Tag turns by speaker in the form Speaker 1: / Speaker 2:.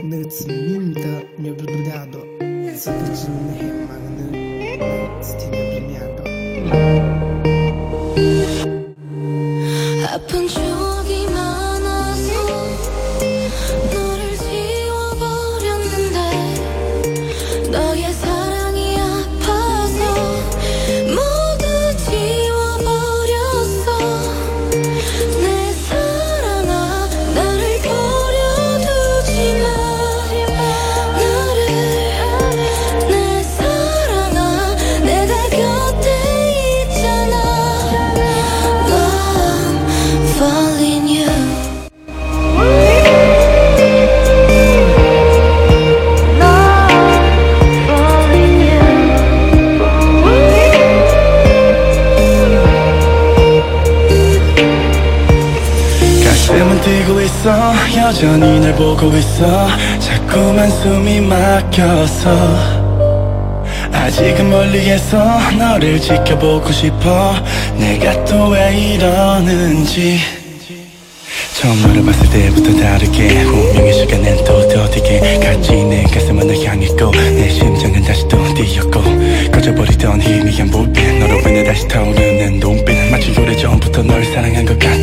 Speaker 1: 那个字明明的牛不多大多，这个字还蛮的，字体牛不面的。
Speaker 2: 아픈 추억이 많아서 너를 지워버렸는데 너의 사랑이 아파서 모두 지워버렸어 내 사랑아 나를 버려두지마 나를 내 사랑아 내가 곁에 있잖아 Falling you.
Speaker 3: 가슴은 뛰고 있어 여전히 널 보고 있어 자꾸만 숨이 막혀서 아직은 멀리에서 너를 지켜보고 싶어 내가 또 왜 이러는지 처음 너를 봤을 때부터 다르게 운명의 시간엔 또 더디게 같이 내 가슴은 널 향했고 내 심장은 다시 또 뛰었고 꺼져버리던 희미한 불빛 너로 인해 다시 타오르는 눈빛 마치 오래전부터 널 사랑한 것 같아